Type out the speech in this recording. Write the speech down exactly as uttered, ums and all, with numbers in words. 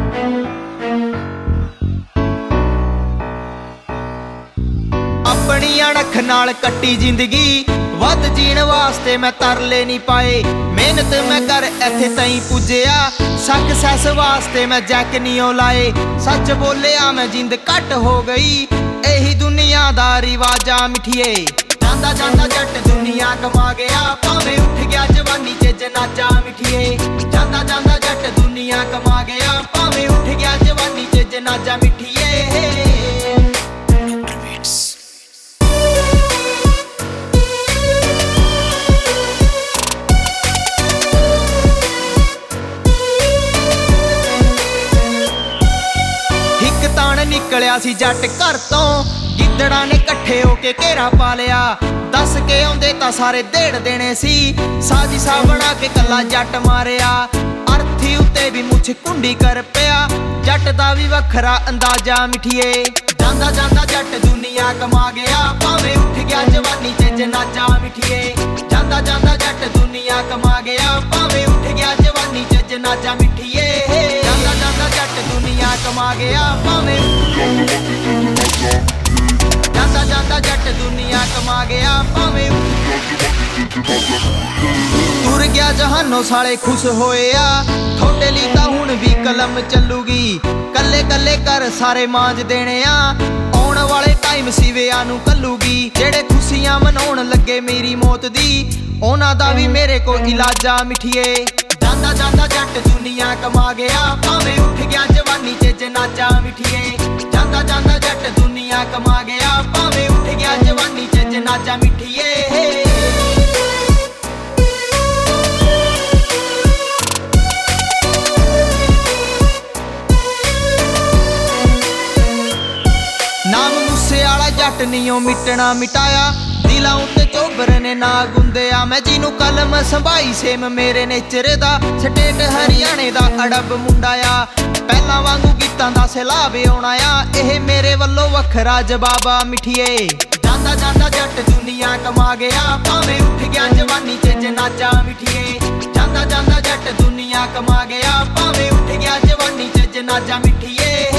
अपनी अणख नाल कट्टी जिंदगी वध जीण वास्ते मैं तरले नहीं पाए। मेहनत मैं कर इत्थे ताईं पुज्जिया, सक्सैस वास्ते मैं जैक नहीं लाए। सच बोलिया मैं जिंद घट हो गई, यही दुनिया दा रिवाजा मिठिए। जांदा जांदा जट दुनिया कमा गया, भावें उठ गया जवानी च जनाजा मिठिए। जांदा जांदा जट दुनिया कमा गया, भावें उठ गया जवानी च जनाजा मिठिए। निकलिया सी जट घर तो, गिद्दड़ा ने कट्ठे होके घेरा पा लिया। दस के आउंदे तां सारे देड़ देने सी, साजिशा बना के कला जट मारिया। अर्थी उत्ते भी मुछ कुंडी कर पिया, जट दा भी वखरा अंदाजा मिठिए। जांदा जांदा जट दुनिया कमा गया, भावें उठ गया जवानी च जनाजा मिठिए। जांदा जांदा जट दुनिया कमा गया, भावें उठ गया जवानी च जनाजा मिठिए। जांदा जांदा जट दुनिया कमा गया, भावें जांदा जांदा जट दुनिया कमा गया, भावें तुर गया जहानों साले खुश होए आ। थोड़े ली तां हुण भी कलम चलूगी, कल्ले कल्ले कर सारे मांज देने आ। आउण वाले टाइम सिविया नूं कल्लूगी, जेड़े खुशियां मनाउण लगे मेरी मौत दी, उन्हां दा भी मेरे को इलाजा मिठिए। जांदा जांदा जट दुनिया कमा गया, भावें उठ गया जवानी च जनाजा मिठिए। जांदा जांदा जट दुनिया कमा गया, भावें उठ गया जवानी च जनाजा मिठिए। नाम मूसे आला जट नियो मिटना मिटाया, दिलां उत्ते चोबर ने ना गुंदिया। मैं जिनू कलम संभाई सेम मेरे नेचर दा, स्टेट हरियाणे दा अड़ब मुंडा आ। पहला वांगू गीतां दा सैलाब आउणा आ, एह मेरे वल्लों वखरा जवाबा मिठिए। जांदा जांदा जट दुनिया कमा गया, भावें उठ गया जवानी च जनाजा मिठिए। जांदा जांदा जट दुनिया कमा गया, भावें उठ गया जवानी च जनाजा मिठिए।